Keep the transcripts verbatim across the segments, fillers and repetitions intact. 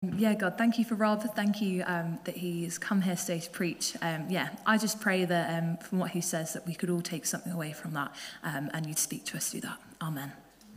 Yeah, God, thank you for Rob. Thank you um, that he's come here today to preach. Um, yeah, I just pray that um, from what he says, that we could all take something away from that um, and you'd speak to us through that. Amen.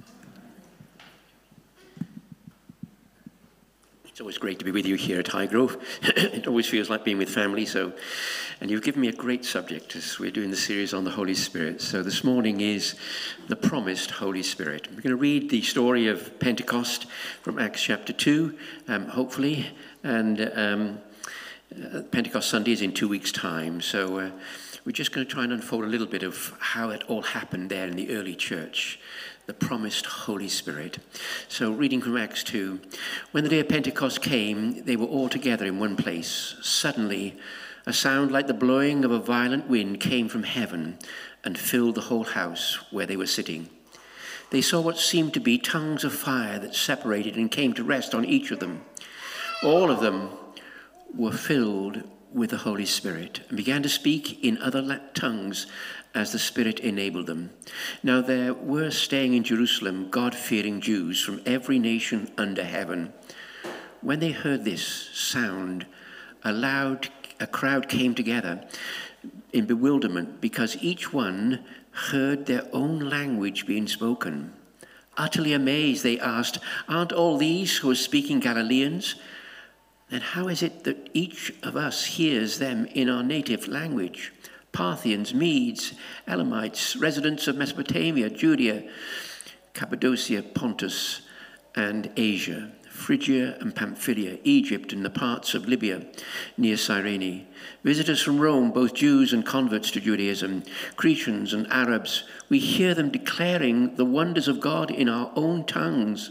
It's always great to be with you here at Highgrove. It always feels like being with family. So, and you've given me a great subject as we're doing the series on the Holy Spirit. So this morning is the promised Holy Spirit. We're going to read the story of Pentecost from Acts chapter two, um, hopefully. And um, uh, Pentecost Sunday is in two weeks' time. So uh, we're just going to try and unfold a little bit of how it all happened there in the early church. The promised Holy Spirit. So reading from Acts two, when the day of Pentecost came, they were all together in one place. Suddenly, a sound like the blowing of a violent wind came from heaven and filled the whole house where they were sitting. They saw what seemed to be tongues of fire that separated and came to rest on each of them. All of them were filled with the Holy Spirit and began to speak in other tongues as the Spirit enabled them. Now there were staying in Jerusalem God-fearing Jews from every nation under heaven. When they heard this sound, a loud a crowd came together in bewilderment because each one heard their own language being spoken. Utterly amazed, they asked, "Aren't all these who are speaking Galileans? Then how is it that each of us hears them in our native language? Parthians, Medes, Elamites, residents of Mesopotamia, Judea, Cappadocia, Pontus, and Asia, Phrygia and Pamphylia, Egypt and the parts of Libya near Cyrene, visitors from Rome, both Jews and converts to Judaism, Cretans and Arabs. We hear them declaring the wonders of God in our own tongues."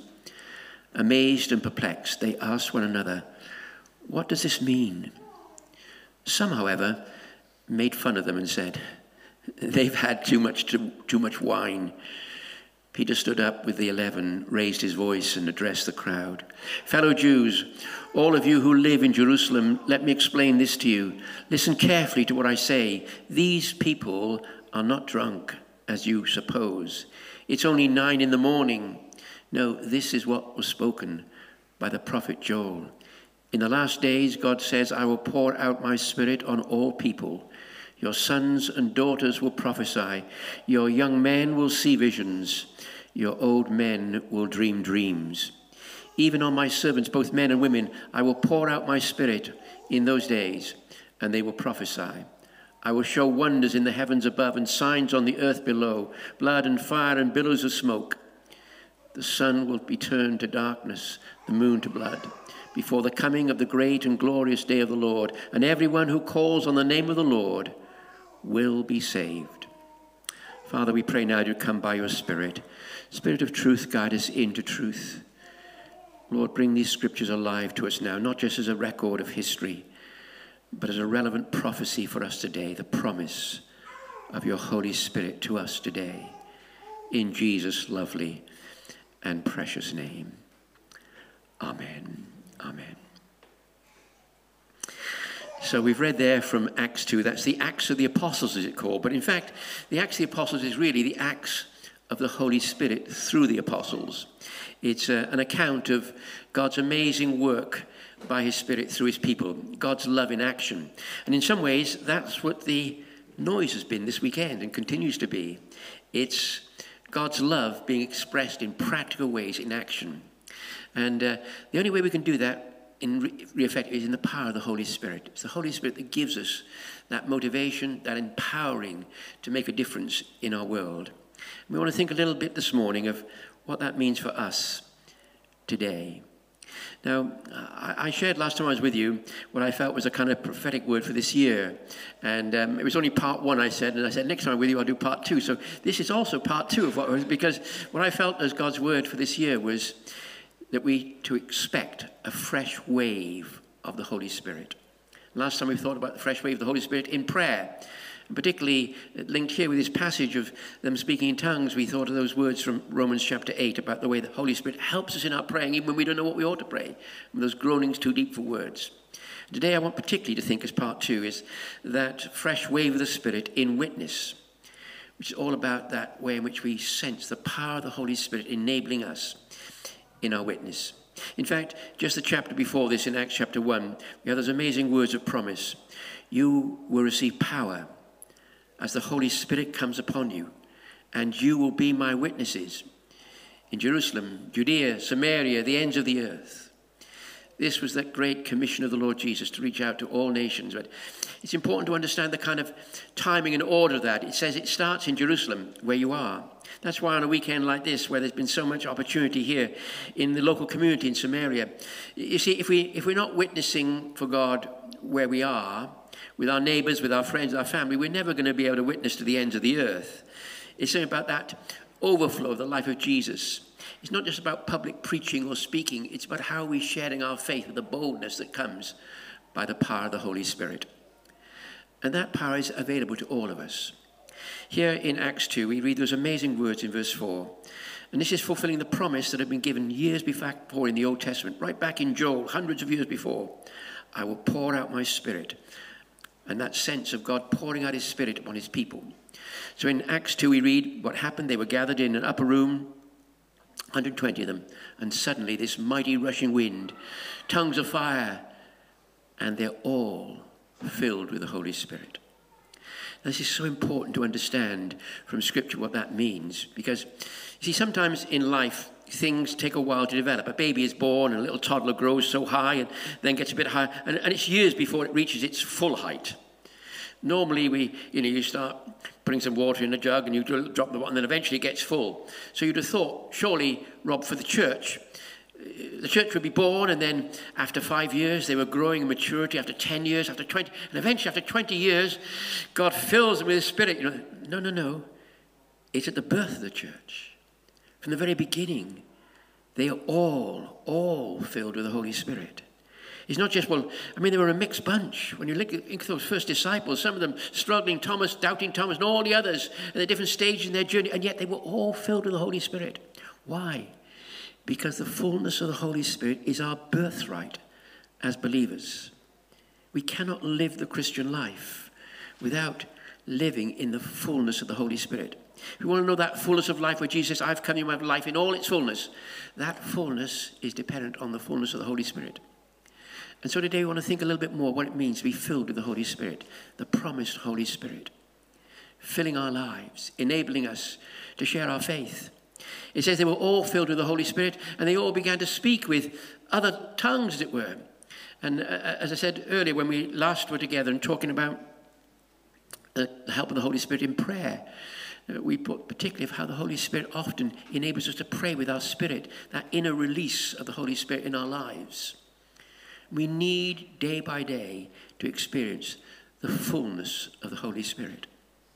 Amazed and perplexed, they asked one another, "What does this mean?" Some, however, made fun of them and said, "They've had too much too, too much wine." Peter stood up with the eleven, raised his voice and addressed the crowd. "Fellow Jews, all of you who live in Jerusalem, let me explain this to you. Listen carefully to what I say. These people are not drunk, as you suppose. It's only nine in the morning. No, this is what was spoken by the prophet Joel. In the last days, God says, I will pour out my Spirit on all people. Your sons and daughters will prophesy. Your young men will see visions. Your old men will dream dreams. Even on my servants, both men and women, I will pour out my Spirit in those days, and they will prophesy. I will show wonders in the heavens above and signs on the earth below, blood and fire and billows of smoke. The sun will be turned to darkness, the moon to blood, before the coming of the great and glorious day of the Lord, and everyone who calls on the name of the Lord will be saved." Father, we pray now to come by your Spirit. Spirit of truth, guide us into truth. Lord, bring these scriptures alive to us now, not just as a record of history, but as a relevant prophecy for us today, the promise of your Holy Spirit to us today. In Jesus' lovely and precious name. Amen. Amen. So we've read there from Acts two. That's the Acts of the Apostles, is it called? But in fact, the Acts of the Apostles is really the Acts of the Holy Spirit through the Apostles. It's uh, an account of God's amazing work by his Spirit through his people, God's love in action. And in some ways, that's what the noise has been this weekend and continues to be. It's God's love being expressed in practical ways in action. And uh, the only way we can do that in re- re- effect is in the power of the Holy Spirit. It's the Holy Spirit that gives us that motivation, that empowering to make a difference in our world. And we want to think a little bit this morning of what that means for us today. Now, I shared last time I was with you what I felt was a kind of prophetic word for this year. And um, it was only part one, I said, and I said, next time I'm with you, I'll do part two. So this is also part two of what was, because what I felt as God's word for this year was that we to expect a fresh wave of the Holy Spirit. Last time we thought about the fresh wave of the Holy Spirit in prayer. And particularly linked here with this passage of them speaking in tongues, we thought of those words from Romans chapter eight about the way the Holy Spirit helps us in our praying, even when we don't know what we ought to pray. And those groanings too deep for words. Today I want particularly to think as part two is that fresh wave of the Spirit in witness, which is all about that way in which we sense the power of the Holy Spirit enabling us in our witness. In fact, just the chapter before this, in Acts chapter one, we have those amazing words of promise. You will receive power as the Holy Spirit comes upon you, and you will be my witnesses in Jerusalem, Judea, Samaria, the ends of the earth. This was that great commission of the Lord Jesus to reach out to all nations. But it's important to understand the kind of timing and order of that. It says it starts in Jerusalem, where you are. That's why on a weekend like this, where there's been so much opportunity here in the local community in Samaria, you see, if, we, if we're not witnessing for God where we are, with our neighbours, with our friends, our family, we're never going to be able to witness to the ends of the earth. It's something about that overflow of the life of Jesus. It's not just about public preaching or speaking. It's about how we're sharing our faith with the boldness that comes by the power of the Holy Spirit. And that power is available to all of us. Here in Acts two, we read those amazing words in verse four. And this is fulfilling the promise that had been given years before in the Old Testament, right back in Joel, hundreds of years before. I will pour out my Spirit. And that sense of God pouring out his Spirit upon his people. So in Acts two, we read what happened. They were gathered in an upper room, one hundred twenty of them, and suddenly this mighty rushing wind, tongues of fire, and they're all filled with the Holy Spirit. This is so important to understand from Scripture what that means, because, you see, sometimes in life, things take a while to develop. A baby is born, and a little toddler grows so high, and then gets a bit higher, and, and it's years before it reaches its full height. Normally, we, you know, you start putting some water in a jug, and you drop the water, and then eventually it gets full. So you'd have thought, surely, Rob, for the church, the church would be born, and then after five years, they were growing in maturity. After ten years, after twenty, and eventually after twenty years, God fills them with His Spirit. You know, no, no, no. It's at the birth of the church. From the very beginning, they are all, all filled with the Holy Spirit. It's not just, well, I mean, they were a mixed bunch. When you look at those first disciples, some of them struggling, Thomas, doubting Thomas, and all the others at the different stages in their journey, and yet they were all filled with the Holy Spirit. Why? Because the fullness of the Holy Spirit is our birthright as believers. We cannot live the Christian life without living in the fullness of the Holy Spirit. If you want to know that fullness of life where Jesus says, I've come you to have life in all its fullness, that fullness is dependent on the fullness of the Holy Spirit. And so today we want to think a little bit more what it means to be filled with the Holy Spirit, the promised Holy Spirit, filling our lives, enabling us to share our faith. It says they were all filled with the Holy Spirit, and they all began to speak with other tongues, as it were. And uh, as I said earlier, when we last were together and talking about uh, the help of the Holy Spirit in prayer, uh, we put particularly of how the Holy Spirit often enables us to pray with our spirit, that inner release of the Holy Spirit in our lives. We need day by day to experience the fullness of the Holy Spirit.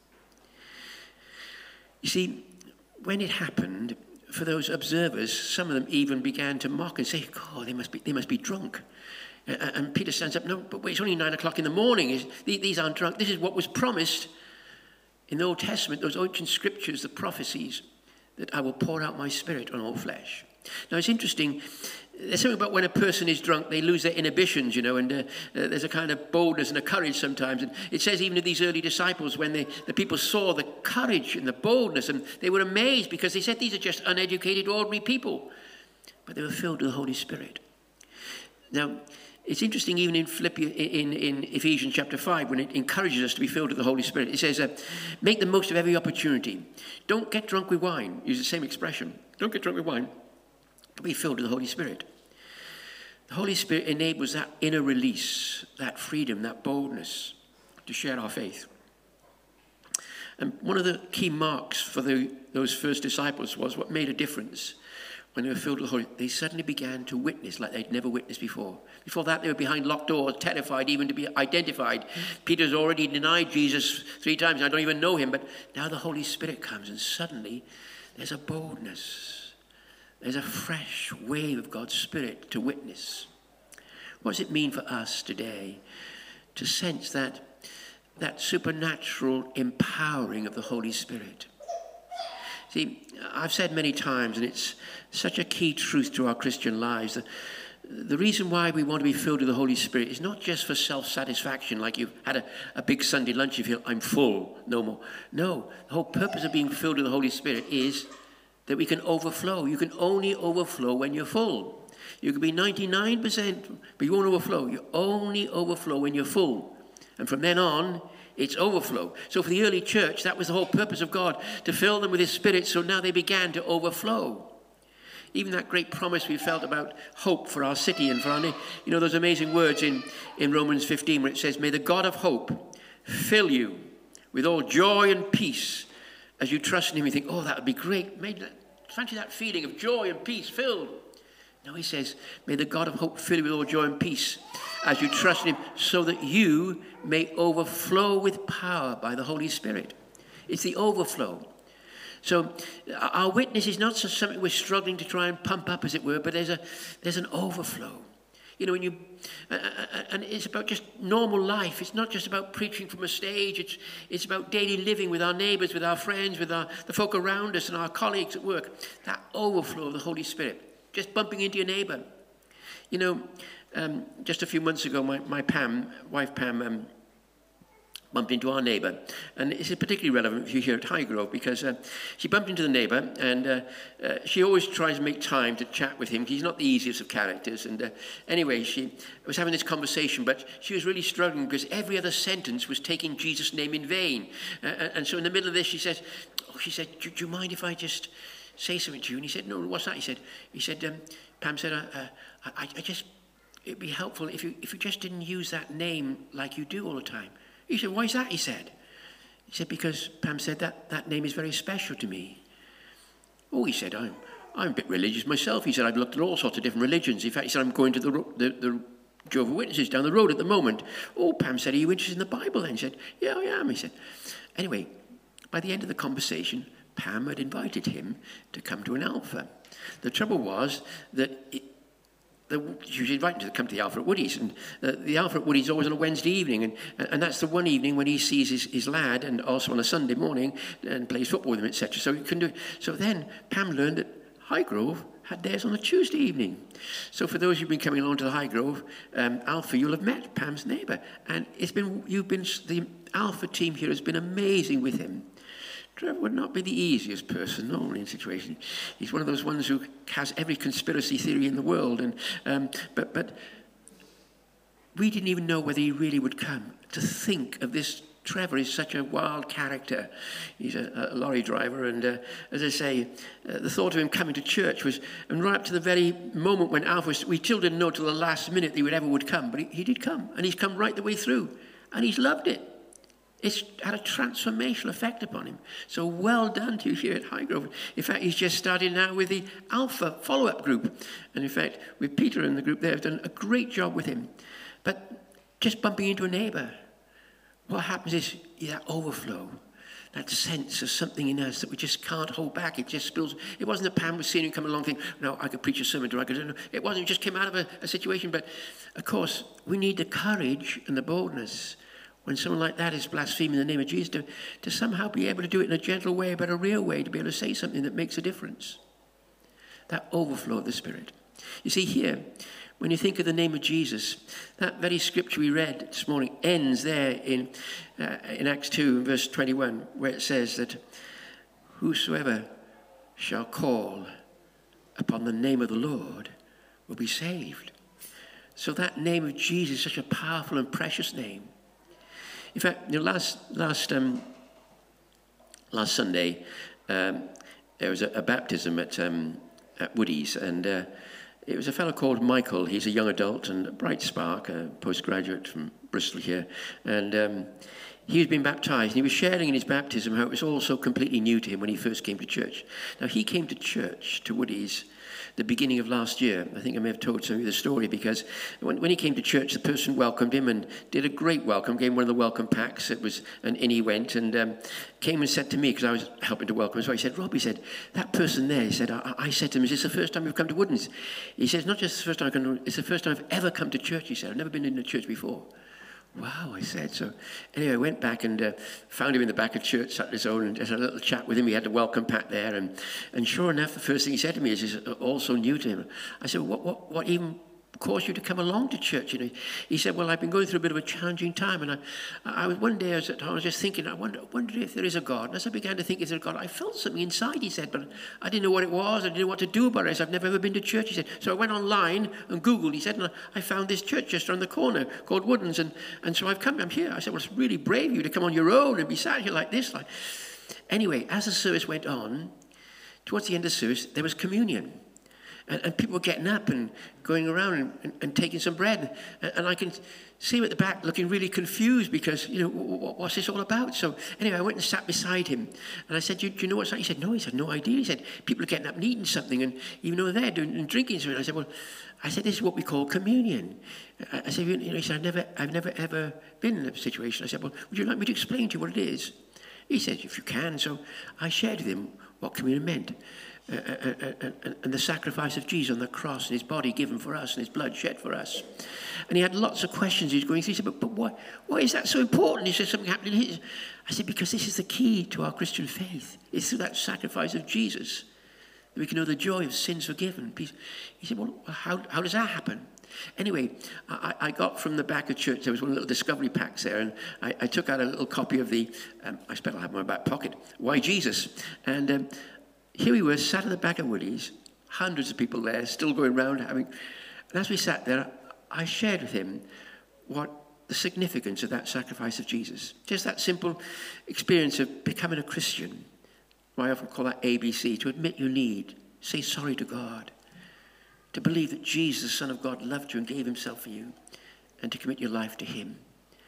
You see, when it happened, for those observers, some of them even began to mock and say, God, they must be, they must be drunk. Uh, and Peter stands up, no, but wait, it's only nine o'clock in the morning. These aren't drunk. This is what was promised in the Old Testament, those ancient scriptures, the prophecies, that I will pour out my Spirit on all flesh. Now, it's interesting. There's something about when a person is drunk, they lose their inhibitions, you know, and uh, uh, there's a kind of boldness and a courage sometimes. And it says even of these early disciples, when they, the people saw the courage and the boldness, and they were amazed because they said these are just uneducated, ordinary people. But they were filled with the Holy Spirit. Now, it's interesting even in, Philippi, in, in Ephesians chapter five, when it encourages us to be filled with the Holy Spirit. It says, uh, make the most of every opportunity. Don't get drunk with wine. Use the same expression. Don't get drunk with wine. Be filled with the Holy Spirit. The Holy Spirit enables that inner release, that freedom, that boldness to share our faith. And one of the key marks for the, those first disciples was what made a difference when they were filled with the Holy Spirit. They suddenly began to witness like they'd never witnessed before. Before that, they were behind locked doors, terrified even to be identified. Peter's already denied Jesus three times. I don't even know him, but now the Holy Spirit comes, and suddenly there's a boldness. There's a fresh wave of God's Spirit to witness. What does it mean for us today to sense that, that supernatural empowering of the Holy Spirit? See, I've said many times, and it's such a key truth to our Christian lives, that the reason why we want to be filled with the Holy Spirit is not just for self-satisfaction, like you've had a, a big Sunday lunch, you feel, I'm full, no more. No, the whole purpose of being filled with the Holy Spirit is that we can overflow. You can only overflow when you're full. You could be ninety-nine percent, but you won't overflow. You only overflow when you're full. And from then on, it's overflow. So for the early church, that was the whole purpose of God, to fill them with his Spirit, so now they began to overflow. Even that great promise we felt about hope for our city and for our nation. You know, those amazing words in, in Romans fifteen where it says, may the God of hope fill you with all joy and peace as you trust in him. You think, oh, that would be great. Maybe that, fancy that feeling of joy and peace filled. No, he says, may the God of hope fill you with all joy and peace as you trust in him, so that you may overflow with power by the Holy Spirit. It's the overflow. So our witness is not something we're struggling to try and pump up, as it were, but there's a there's an overflow. You know, when you uh, and it's about just normal life. It's not just about preaching from a stage. It's it's about daily living with our neighbours, with our friends, with our the folk around us and our colleagues at work. That overflow of the Holy Spirit, just bumping into your neighbour. You know, um, just a few months ago, my my Pam, wife Pam. Um, bumped into our neighbour, and it's particularly relevant if you're here at Highgrove, because uh, she bumped into the neighbour, and uh, uh, she always tries to make time to chat with him. He's not the easiest of characters, and uh, anyway, she was having this conversation, but she was really struggling because every other sentence was taking Jesus' name in vain, uh, and so in the middle of this, she says, "Oh, she said, do, do you mind if I just say something to you?" And he said, "No, what's that?" He said, "He said, um, Pam said, uh, uh, I, I just it'd be helpful if you if you just didn't use that name like you do all the time." He said, "Why is that?" He said. He said, "Because Pam said that that name is very special to me." "Oh," he said, I'm, I'm a bit religious myself." He said, "I've looked at all sorts of different religions. In fact," he said, "I'm going to the, the, the Jehovah's Witnesses down the road at the moment." "Oh," Pam said, "Are you interested in the Bible then?" He said, "Yeah, I am." He said. Anyway, by the end of the conversation, Pam had invited him to come to an Alpha. The trouble was that it, The, she was invited to come to the Alpha at Woody's, and uh, the Alpha at Woody's is always on a Wednesday evening, and and that's the one evening when he sees his, his lad, and also on a Sunday morning, and plays football with him, et cetera. So he couldn't do it. So then Pam learned that Highgrove had theirs on a Tuesday evening. So for those who've been coming along to the Highgrove um, Alpha, you'll have met Pam's neighbour, and it's been you've been the Alpha team here has been amazing with him. Trevor would not be the easiest person normally in a situation. He's one of those ones who has every conspiracy theory in the world. And um, but but we didn't even know whether he really would come. To think of this, Trevor is such a wild character. He's a, a lorry driver, and uh, as I say, uh, the thought of him coming to church was, and right up to the very moment when Alpha was, we still didn't know till the last minute that he would ever would come, but he, he did come, and he's come right the way through, and he's loved it. It's had a transformational effect upon him. So well done to you here at Highgrove. In fact, he's just started now with the Alpha follow-up group. And in fact, with Peter and the group there, have done a great job with him. But just bumping into a neighbour, what happens is that overflow, that sense of something in us that we just can't hold back. It just spills. It wasn't that Pam was seeing him come along thinking, no, I could preach a sermon to, I could, it wasn't, it just came out of a, a situation. But of course, we need the courage and the boldness when someone like that is blaspheming the name of Jesus, to, to somehow be able to do it in a gentle way, but a real way, to be able to say something that makes a difference. That overflow of the Spirit. You see here, when you think of the name of Jesus, that very scripture we read this morning ends there in, uh, in Acts two, verse twenty-one, where it says that whosoever shall call upon the name of the Lord will be saved. So that name of Jesus is such a powerful and precious name. In fact, you know, last last um, last Sunday, um, there was a, a baptism at um, at Woody's, and uh, it was a fellow called Michael. He's a young adult and a bright spark, a postgraduate from Bristol here, and um, he was being baptized. And he was sharing in his baptism how it was all so completely new to him when he first came to church. Now, he came to church, to Woody's, the beginning of last year. I think I may have told some of you the story, because when, when he came to church, the person welcomed him and did a great welcome, gave him one of the welcome packs. It was, and in he went, and um, came and said to me, because I was helping to welcome him, so he said, "Rob," he said, "that person there," he said, I, I said to him, "Is this the first time you've come to Woodlands?" He says, "Not just the first time I've come to, it's the first time I've ever come to church," he said. "I've never been in a church before." Wow, I said. So anyway, I went back and uh, found him in the back of church, sat his own, and had a little chat with him. He had the welcome pack there, and and sure enough, the first thing he said to me is, "Is also new to him." I said, "What what what even cause you to come along to church? You know, he said, well, I've been going through a bit of a challenging time, and I, I was one day I was, I was just thinking, I wonder, wonder if there is a God. And as I began to think, is there a God? I felt something inside, he said, but I didn't know what it was. I didn't know what to do about it. I said, I've never ever been to church, he said. So I went online and Googled, he said, and I found this church just around the corner called Woodlands, and, and so I've come, I'm here. I said, well, it's really brave of you to come on your own and be sat here like this. Like. Anyway, as the service went on, towards the end of the service, there was communion. And, and people were getting up and going around and, and, and taking some bread. And, and I can see him at the back looking really confused because, you know, what, what's this all about? So anyway, I went and sat beside him. And I said, do, do you know what's that? He said, no. He said, no idea. He said, people are getting up and eating something. And even though they're doing and drinking something. I said, well, I said, this is what we call communion. I, I said, you know, he said, I've never, I've never ever been in a situation. I said, well, would you like me to explain to you what it is? He said, if you can. So I shared with him what communion meant. Uh, uh, uh, uh, and the sacrifice of Jesus on the cross and his body given for us and his blood shed for us. And he had lots of questions he was going through. He said, but, but why, why is that so important? He said, something happened in his. I said, because this is the key to our Christian faith. It's through that sacrifice of Jesus that we can know the joy of sins forgiven. He said, well, how, how does that happen? Anyway, I, I got from the back of church, there was one little discovery packs there, and I, I took out a little copy of the, um, I expect I'll have in my back pocket, Why Jesus? And um, here we were, sat at the back of Woody's, hundreds of people there, still going round having... And as we sat there, I shared with him what the significance of that sacrifice of Jesus. Just that simple experience of becoming a Christian. I often call that A B C, to admit your need, say sorry to God, to believe that Jesus, the Son of God, loved you and gave himself for you, and to commit your life to him.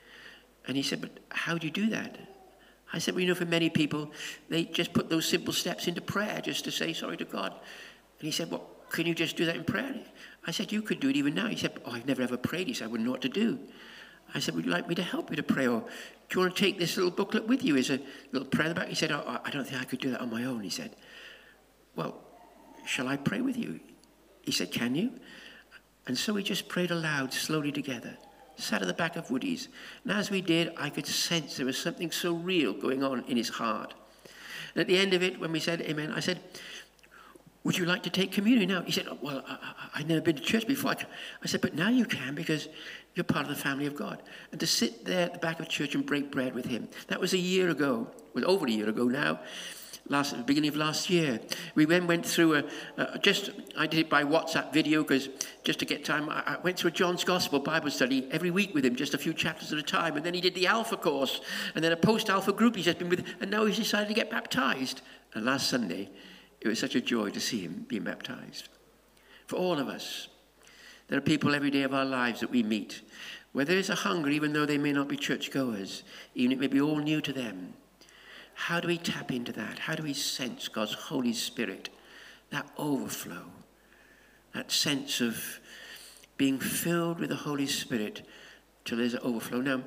And he said, but how do you do that? I said, well, you know, for many people, they just put those simple steps into prayer just to say sorry to God. And he said, well, can you just do that in prayer? I said, you could do it even now. He said, oh, I've never ever prayed. He said, I wouldn't know what to do. I said, would you like me to help you to pray? Or do you want to take this little booklet with you? Is a little prayer in the back? He said, oh, I don't think I could do that on my own. He said, well, shall I pray with you? He said, can you? And so we just prayed aloud, slowly together. Sat at the back of Woody's. And as we did, I could sense there was something so real going on in his heart. And at the end of it, when we said amen, I said, would you like to take communion now? He said, oh, well, I, I, I've never been to church before. I, I said, but now you can because you're part of the family of God. And to sit there at the back of church and break bread with him. That was a year ago. Well, over a year ago now. Last, at the beginning of last year. We then went through a, a just, I did it by WhatsApp video because just to get time, I, I went through a John's Gospel Bible study every week with him, just a few chapters at a time. And then he did the Alpha course and then a post-Alpha group he's just been with. And now he's decided to get baptized. And last Sunday, it was such a joy to see him being baptized. For all of us, there are people every day of our lives that we meet where there is a hunger, even though they may not be churchgoers, even it may be all new to them. How do we tap into that? How do we sense God's Holy Spirit, that overflow, that sense of being filled with the Holy Spirit till there's an overflow? Now,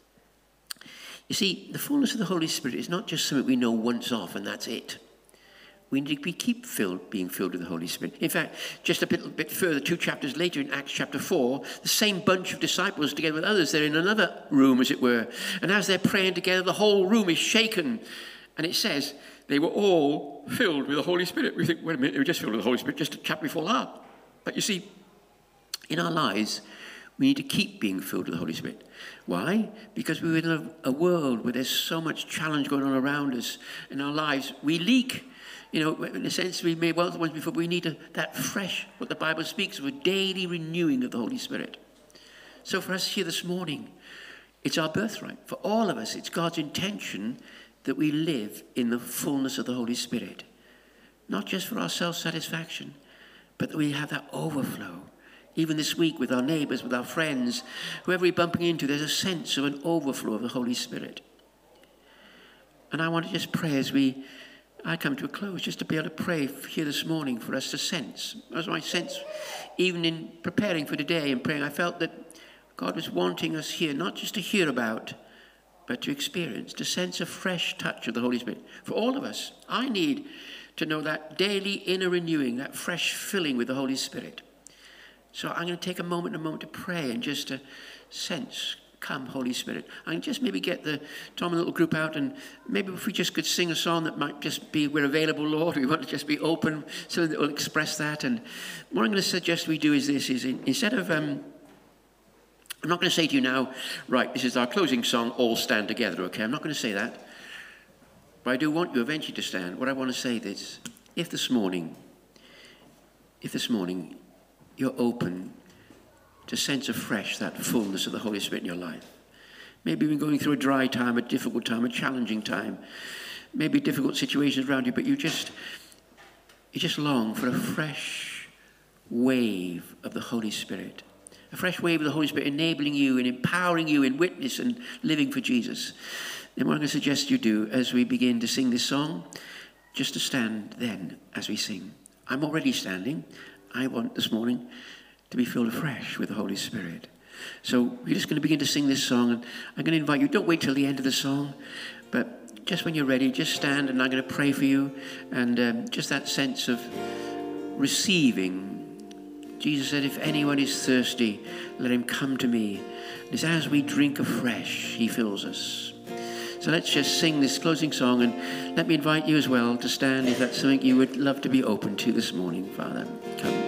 you see, the fullness of the Holy Spirit is not just something we know once off and that's it. We need to be keep filled, being filled with the Holy Spirit. In fact, just a bit, bit further, two chapters later in Acts chapter four, the same bunch of disciples together with others, they're in another room, as it were. And as they're praying together, the whole room is shaken. And it says they were all filled with the Holy Spirit. We think, wait a minute, they were just filled with the Holy Spirit just a chapter before that. But you see, in our lives, we need to keep being filled with the Holy Spirit. Why? Because we're in a, a world where there's so much challenge going on around us in our lives. We leak. You know, in a sense, we may well the ones before, but we need a, that fresh, what the Bible speaks of, a daily renewing of the Holy Spirit. So for us here this morning, it's our birthright. For all of us, it's God's intention that we live in the fullness of the Holy Spirit. Not just for our self-satisfaction, but that we have that overflow. Even this week with our neighbours, with our friends, whoever we're bumping into, there's a sense of an overflow of the Holy Spirit. And I want to just pray as we... I come to a close, just to be able to pray here this morning for us to sense. As my sense, even in preparing for today and praying, I felt that God was wanting us here, not just to hear about, but to experience, to sense a fresh touch of the Holy Spirit. For all of us, I need to know that daily inner renewing, that fresh filling with the Holy Spirit. So I'm going to take a moment, a moment to pray and just to sense Come, Holy Spirit. And just maybe get the Tom and the little group out, and maybe if we just could sing a song that might just be, we're available, Lord. We want to just be open, something that will express that. And what I'm going to suggest we do is this, is in, instead of, um, I'm not going to say to you now, right, this is our closing song, all stand together, okay? I'm not going to say that. But I do want you eventually to stand. What I want to say is, if this morning, if this morning you're open to sense afresh that fullness of the Holy Spirit in your life. Maybe you've been going through a dry time, a difficult time, a challenging time, maybe difficult situations around you, but you just, you just long for a fresh wave of the Holy Spirit. A fresh wave of the Holy Spirit enabling you and empowering you in witness and living for Jesus. Then what I'm going to suggest you do as we begin to sing this song, just to stand then as we sing. I'm already standing. I want this morning to be filled afresh with the Holy Spirit. So we're just going to begin to sing this song, and I'm going to invite you, don't wait till the end of the song, but just when you're ready, just stand, and I'm going to pray for you, and um, just that sense of receiving. Jesus said, if anyone is thirsty, let him come to me. And it's as we drink afresh, he fills us. So let's just sing this closing song, and let me invite you as well to stand if that's something you would love to be open to this morning, Father. Come.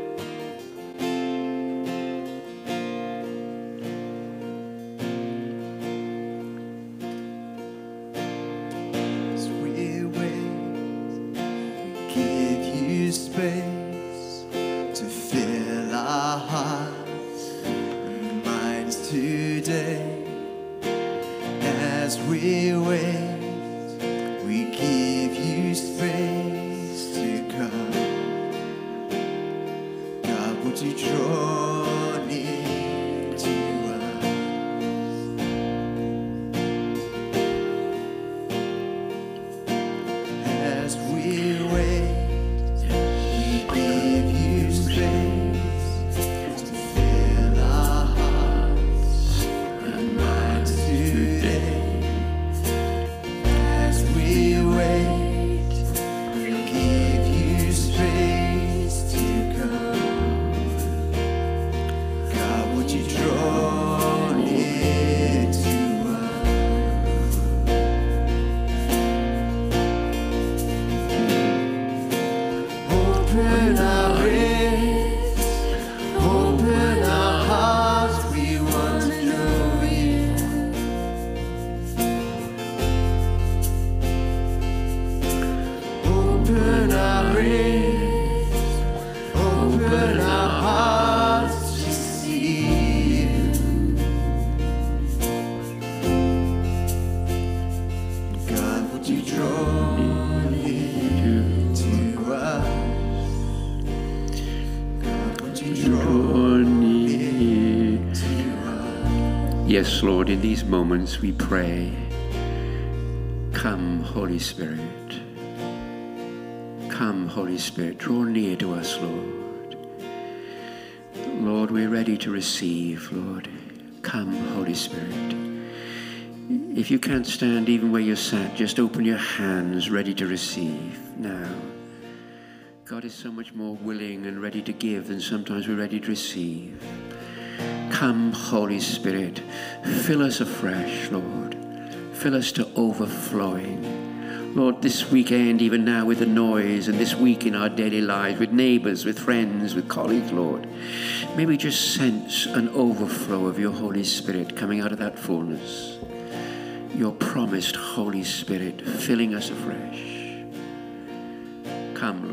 Yes, Lord, in these moments we pray, come, Holy Spirit. Come, Holy Spirit, draw near to us, Lord. Lord, we're ready to receive, Lord. Come, Holy Spirit. If you can't stand even where you're sat, just open your hands, ready to receive now. God is so much more willing and ready to give than sometimes we're ready to receive. Come, Holy Spirit, fill us afresh, Lord. Fill us to overflowing. Lord, this weekend, even now with the noise, and this week in our daily lives, with neighbors, with friends, with colleagues, Lord, may we just sense an overflow of your Holy Spirit coming out of that fullness. Your promised Holy Spirit filling us afresh. Come, Lord.